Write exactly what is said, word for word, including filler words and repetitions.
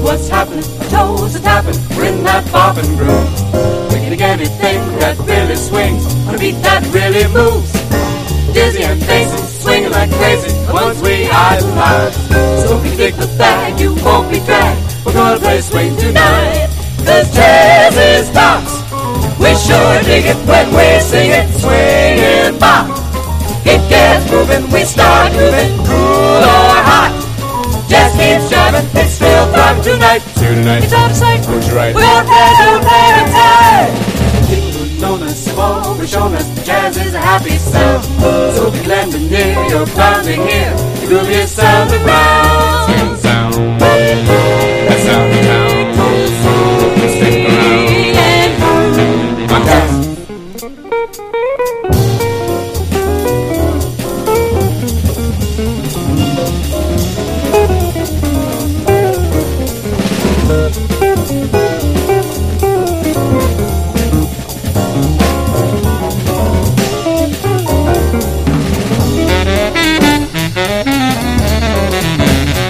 what's happening, our toes are tapping, we're in that bopping groove. We're gonna get anything that really swings on a beat that really moves. Dizzy and dancing, swinging like crazy, the ones we idolize. So if you dig the bag, you won't be dragged. We're gonna play swing tonight, 'cause jazz is bops. We sure dig it when we sing it, swing and bop. It gets moving, we start moving, cool or hot. Jazz keeps driving, it's still thriving tonight. See you tonight. It's out of sight. Who's right? We'll play to play it tight. People who've known us have always shown us that jazz is a happy sound. So if you land near, you're bound to hear the grooviest sound around.